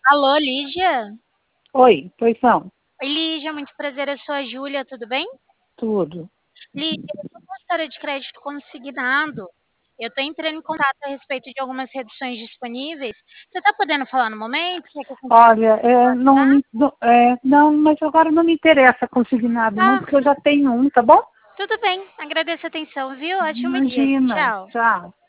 Alô, Lígia? Oi, pois não, Oi, Lígia, muito prazer, eu sou a Júlia, tudo bem? tudo. Lígia, eu sou consultora de crédito consignado. Eu estou entrando em contato a respeito de algumas reduções disponíveis. Você está podendo falar no momento? Quer que eu continue Olha, no WhatsApp? não, mas agora não me interessa consignado não, Ah, porque eu já tenho um, tá bom? tudo bem, agradeço a atenção, viu? Ótimo dia, Imagina, tchau. tchau.